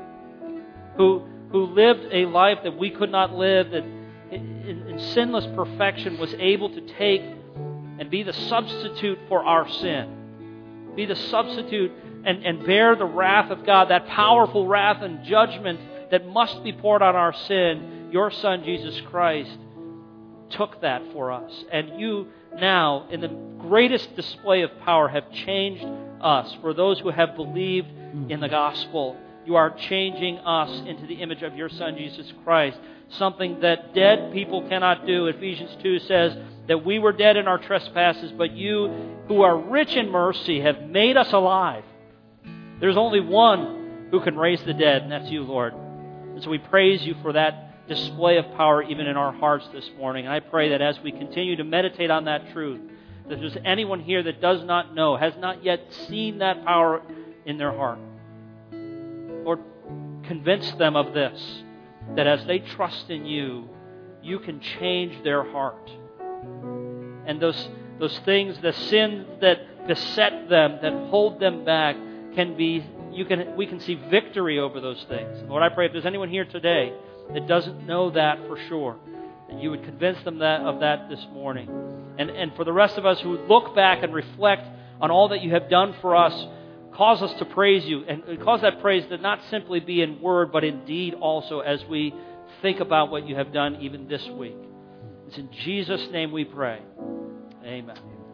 who who lived a life that we could not live, that in, in sinless perfection was able to take and be the substitute for our sin, be the substitute and, and bear the wrath of God, that powerful wrath and judgment that must be poured on our sin. Your Son, Jesus Christ, took that for us. And you now, in the greatest display of power, have changed us. For those who have believed in the gospel, you are changing us into the image of your Son, Jesus Christ. Something that dead people cannot do. Ephesians two says that we were dead in our trespasses, but you, who are rich in mercy, have made us alive. There's only one who can raise the dead, and that's you, Lord. And so we praise you for that display of power even in our hearts this morning. And I pray that as we continue to meditate on that truth, that if there's anyone here that does not know, has not yet seen that power in their heart, Lord, convince them of this, that as they trust in you, you can change their heart. And those, those things, the sins that beset them, that hold them back, can be, you can, we can see victory over those things. And Lord, I pray if there's anyone here today that doesn't know that for sure, that you would convince them that, of that this morning. And, and for the rest of us who look back and reflect on all that you have done for us, cause us to praise you, and cause that praise to not simply be in word, but in deed also, as we think about what you have done even this week. It's in Jesus' name we pray. Amen.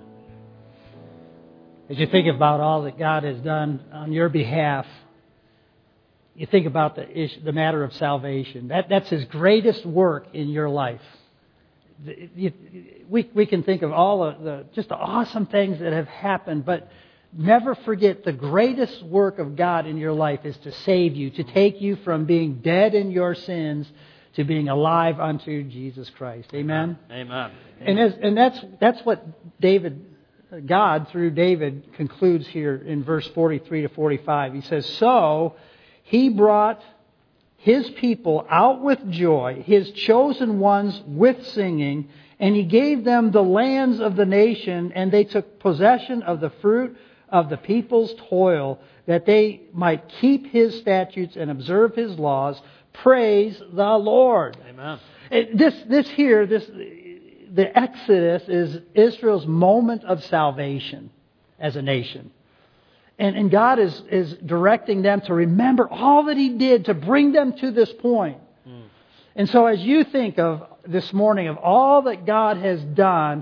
As you think about all that God has done on your behalf, you think about the issue, the matter of salvation. That, that's His greatest work in your life. You, we, we can think of all of the just the awesome things that have happened, but never forget the greatest work of God in your life is to save you, to take you from being dead in your sins to being alive unto Jesus Christ. Amen? Amen. And, as, and that's that's what David, God through David concludes here in verse forty-three to forty-five. He says, "So He brought His people out with joy, His chosen ones with singing, and He gave them the lands of the nation, and they took possession of the fruit of the people's toil, that they might keep His statutes and observe His laws. Praise the Lord." Amen. This, this here, this, the Exodus is Israel's moment of salvation as a nation. And, and God is, is directing them to remember all that He did to bring them to this point. Mm. And so as you think of this morning of all that God has done,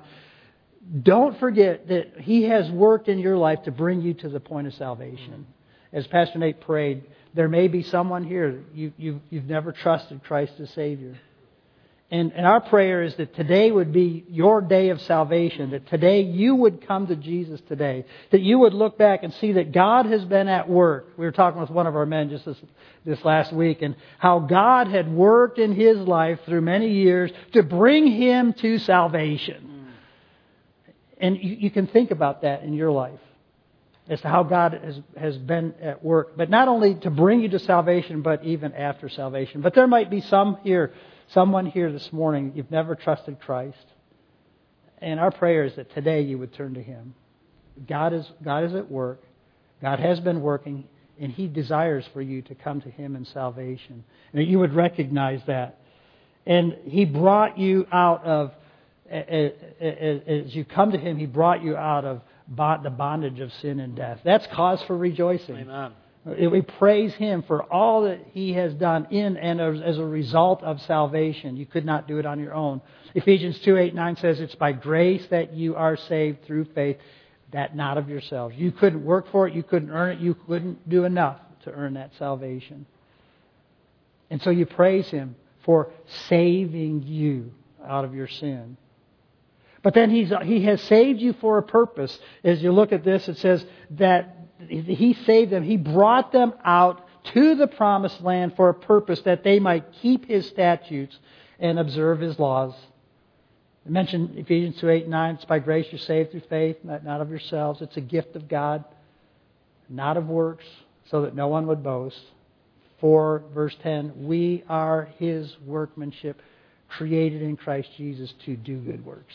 don't forget that He has worked in your life to bring you to the point of salvation. Mm. As Pastor Nate prayed, there may be someone here, you, you, you've never trusted Christ as Savior. And, and our prayer is that today would be your day of salvation, that today you would come to Jesus today, that you would look back and see that God has been at work. We were talking with one of our men just this, this last week, and how God had worked in his life through many years to bring him to salvation. Mm. And you, you can think about that in your life, as to how God has, has been at work. But not only to bring you to salvation, but even after salvation. But there might be some here, someone here this morning, you've never trusted Christ. And our prayer is that today you would turn to Him. God is, God is at work. God has been working. And He desires for you to come to Him in salvation. And that you would recognize that. And He brought you out of as you come to Him, He brought you out of the bondage of sin and death. That's cause for rejoicing. Amen. We praise Him for all that He has done in and as a result of salvation. You could not do it on your own. Ephesians two, eight, nine says it's by grace that you are saved through faith, that not of yourselves. You couldn't work for it. You couldn't earn it. You couldn't do enough to earn that salvation. And so you praise Him for saving you out of your sin. But then he's, He has saved you for a purpose. As you look at this, it says that He saved them. He brought them out to the promised land for a purpose, that they might keep His statutes and observe His laws. I mentioned Ephesians two, eight, nine. It's by grace you're saved through faith, not, not of yourselves. It's a gift of God, not of works, so that no one would boast. four, verse ten, we are His workmanship, created in Christ Jesus to do good works.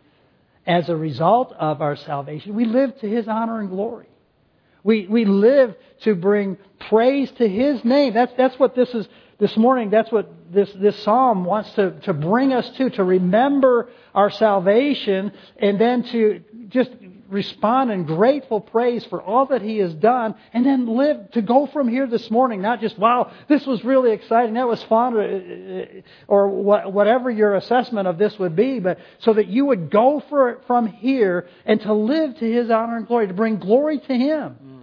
As a result of our salvation, we live to His honor and glory. We we live to bring praise to His name. That's that's what this is this morning. That's what this, this psalm wants to, to bring us to, to remember our salvation, and then to just respond in grateful praise for all that He has done, and then live to go from here this morning. Not just, wow, this was really exciting, that was fun, or, or whatever your assessment of this would be, but so that you would go for it from here and to live to His honor and glory, to bring glory to Him. Mm.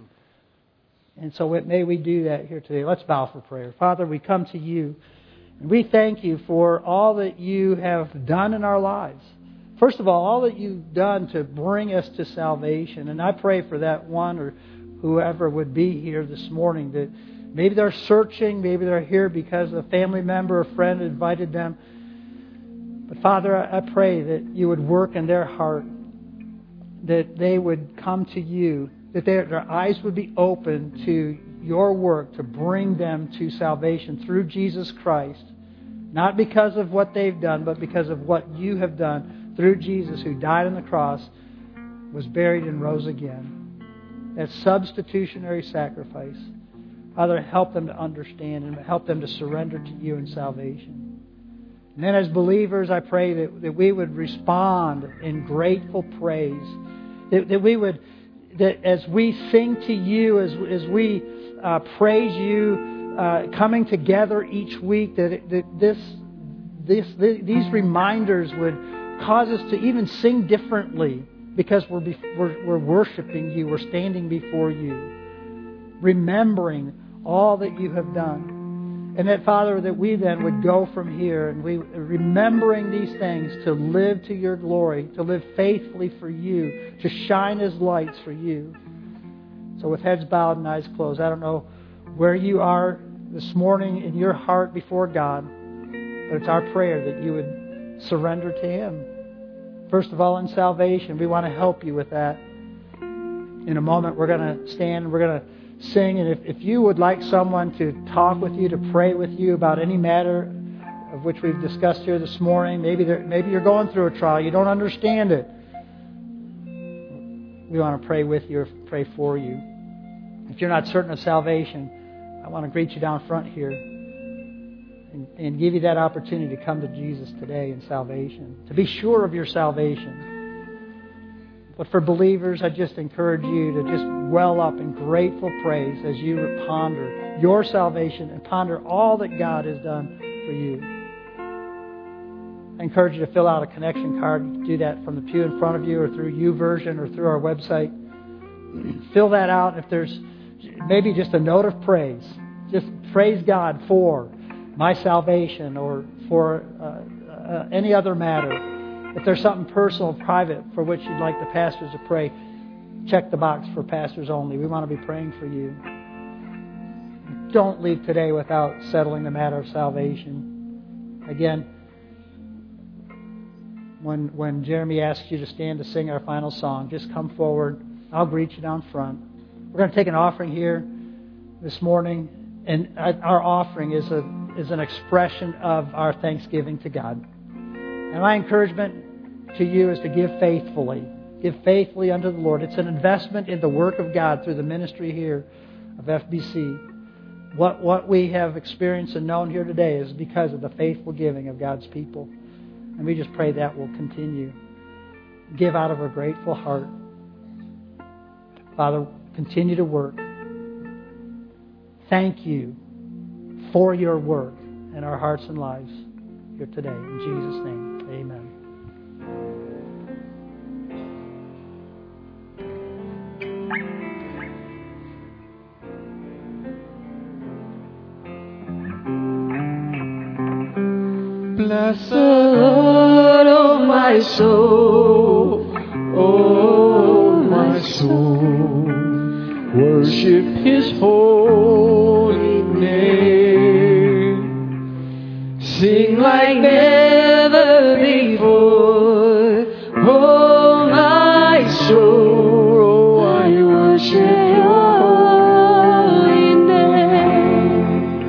And so may we do that here today. Let's bow for prayer. Father, we come to You, and we thank You for all that You have done in our lives. First of all, all that You've done to bring us to salvation. And I pray for that one or whoever would be here this morning, that maybe they're searching, maybe they're here because a family member or friend invited them. But Father, I pray that You would work in their heart, that they would come to You, that their, their eyes would be open to Your work to bring them to salvation through Jesus Christ. Not because of what they've done, but because of what You have done through Jesus, who died on the cross, was buried and rose again. That substitutionary sacrifice. Father, help them to understand and help them to surrender to You in salvation. And then as believers, I pray that, that we would respond in grateful praise. That, that we would, that as we sing to You, as, as we uh, praise You, uh, coming together each week, that, that this, this, these reminders would cause us to even sing differently, because we're, we're, we're worshiping You, we're standing before You, remembering all that You have done. And that, Father, that we then would go from here, and we, remembering these things, to live to Your glory, to live faithfully for You, to shine as lights for You. So with heads bowed and eyes closed, I don't know where you are this morning in your heart before God, but it's our prayer that you would surrender to Him. First of all, in salvation, we want to help you with that. In a moment, we're going to stand and we're going to sing. And if, if you would like someone to talk with you, to pray with you about any matter of which we've discussed here this morning, maybe maybe you're going through a trial, you don't understand it, we want to pray with you or pray for you. If you're not certain of salvation, I want to greet you down front here and, and give you that opportunity to come to Jesus today in salvation, to be sure of your salvation. But for believers, I just encourage you to just well up in grateful praise as you ponder your salvation and ponder all that God has done for you. I encourage you to fill out a connection card. You can do that from the pew in front of you or through YouVersion or through our website. Fill that out. If there's maybe just a note of praise, just praise God for my salvation or for uh, uh, any other matter. If there's something personal, private, for which you'd like the pastors to pray, check the box for pastors only. We want to be praying for you. Don't leave today without settling the matter of salvation. Again, when when Jeremy asks you to stand to sing our final song, just come forward. I'll greet you down front. We're going to take an offering here this morning, and our offering is a is an expression of our thanksgiving to God. And my encouragement to you is to give faithfully. Give faithfully unto the Lord. It's an investment in the work of God through the ministry here of F B C. What what we have experienced and known here today is because of the faithful giving of God's people. And we just pray that will continue. Give out of a grateful heart. Father, continue to work. Thank you for your work in our hearts and lives here today. In Jesus' name, amen. Bless the Lord, oh my soul, oh my soul, worship His holy name. Sing like never before, oh my soul, oh I worship Your holy name.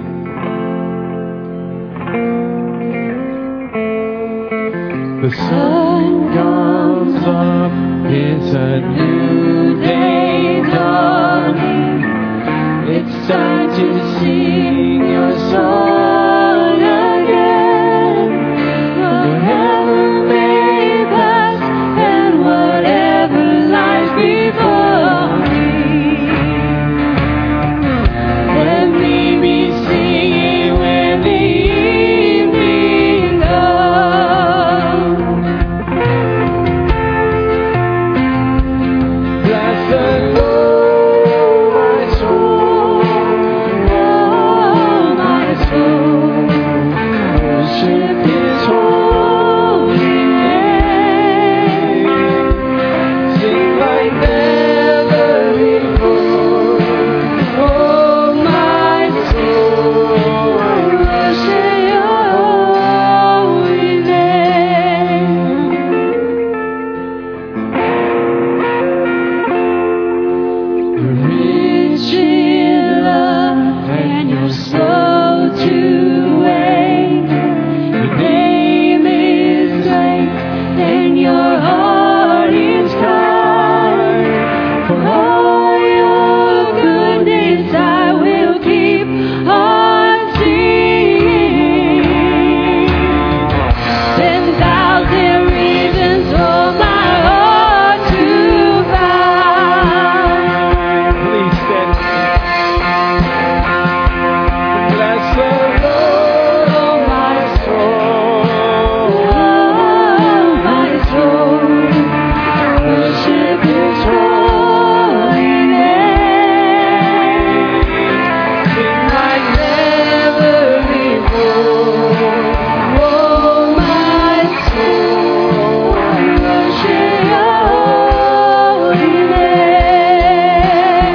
The sun comes up, it's a new day dawning. It's time to sing Your song again. Whatever may pass and whatever lies before me, let me be singing when the evening comes. Bless the Lord, my soul, oh my soul, worship His holy name. Sing like never before, oh my soul, I worship Your holy name. You're rich in love and You're slow to anger. Your name is great and Your heart is kind. For all Your goodness I will keep on singing. Ten thousand reasons for my heart to find. Please stand. Bless the Lord, oh my soul, oh my soul, worship His holy name. Sing like never before, oh my soul, worship Your holy name.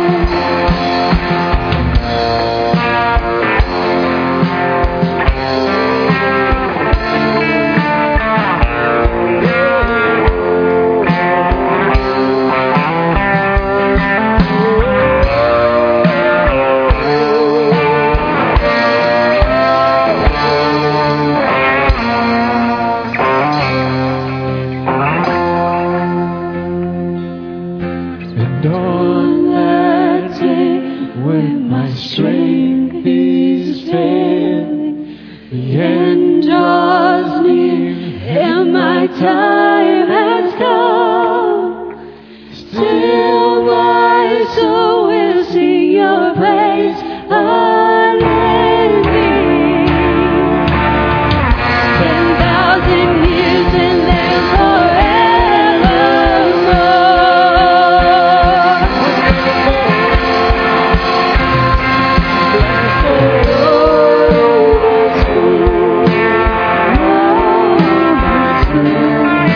And on that day when my strength is failing, the end draws near and my time has come, still my soul will sing Your praise unending. Ten thousand years and then forevermore. Bless the Lord, oh my soul, oh my soul.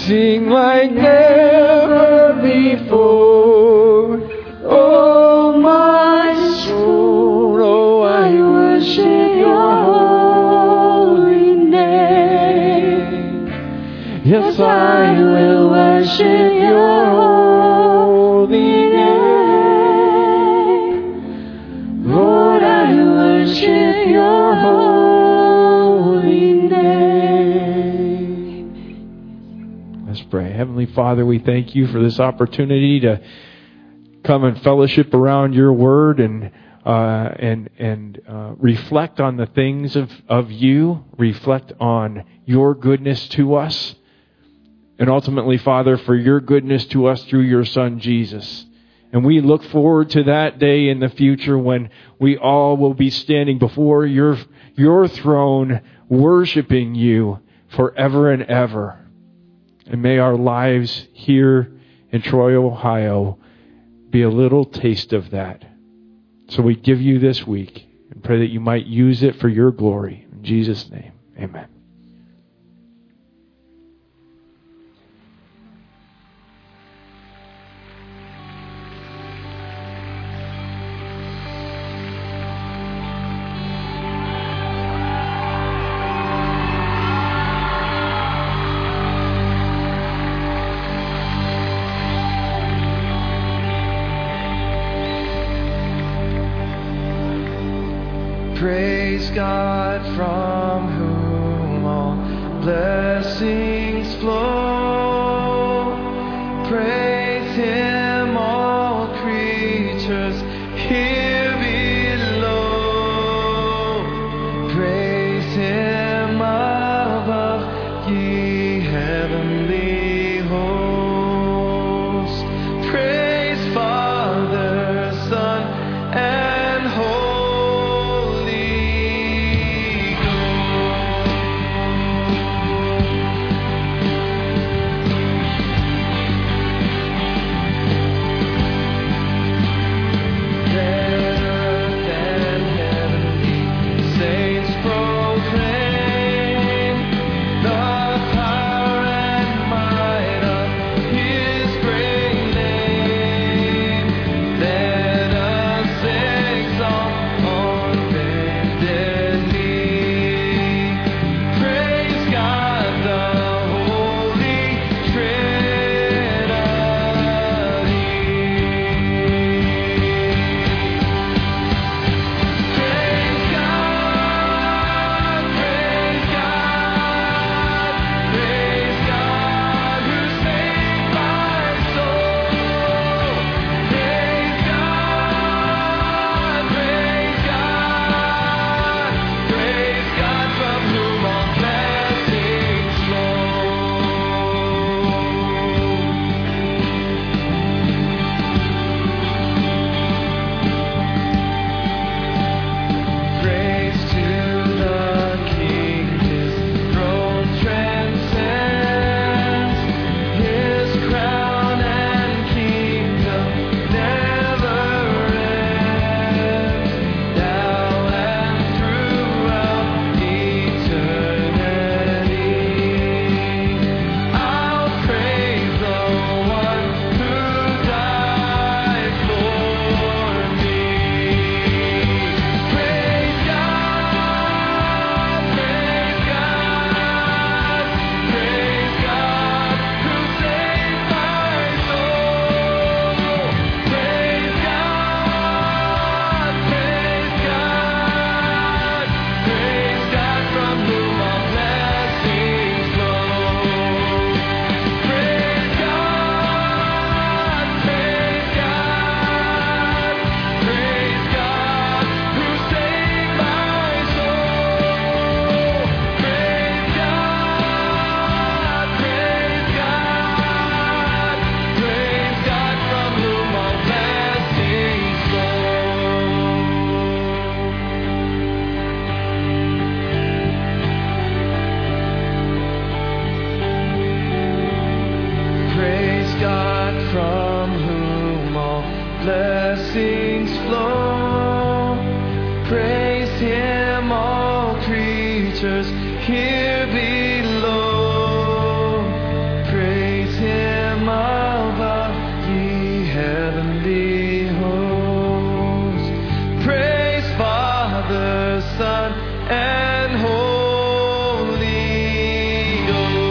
sing like never before. Oh, my soul, oh, I worship your holy name. Yes, I will worship your holy name. Lord, I worship your holy name. Let's pray. Heavenly Father, we thank you for this opportunity to come and fellowship around your word and uh, and and uh, reflect on the things of, of you, reflect on your goodness to us, and ultimately, Father, for your goodness to us through your Son, Jesus. And we look forward to that day in the future when we all will be standing before your, your throne, worshiping you forever and ever. And may our lives here in Troy, Ohio, be a little taste of that. So we give you this week and pray that you might use it for your glory. In Jesus' name, amen. Praise God from whom all blessings flow. Praise Him, all creatures here below. Praise Him above, ye heavenly hosts. Praise Father, Son, and Holy blessings flow. Praise Him, all creatures here below. Praise Father, Son, and Holy Ghost.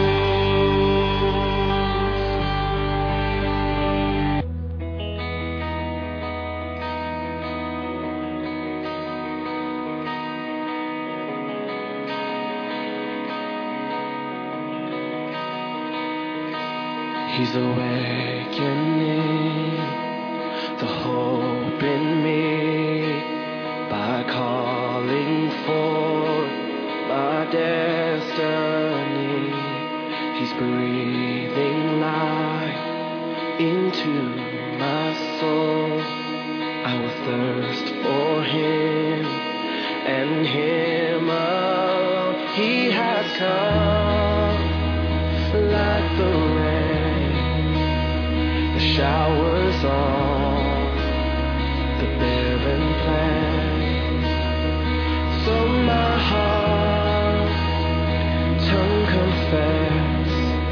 He's awakening the hope in me by calling for my destiny. He's breathing life into my soul. I will thirst for Him and Him alone. He has come like the rain, the showers on the barren plain. So my heart, tongue confess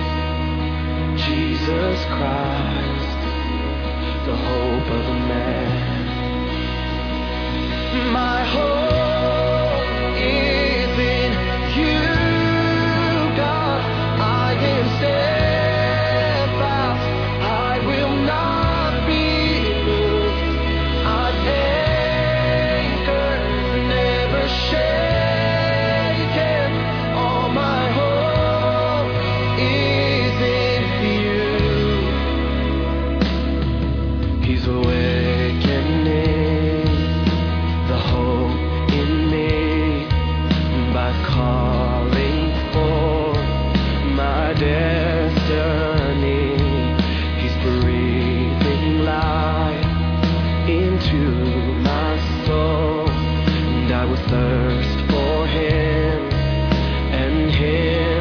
Jesus Christ, the hope of a man. My hope is in you, God. I am steadfast, I will not be moved. I'm anchored, never shaken. All my hope is in you. He's awakening the hope in me by calling for my destiny. He's breathing life into my soul, and I will thirst for Him and Him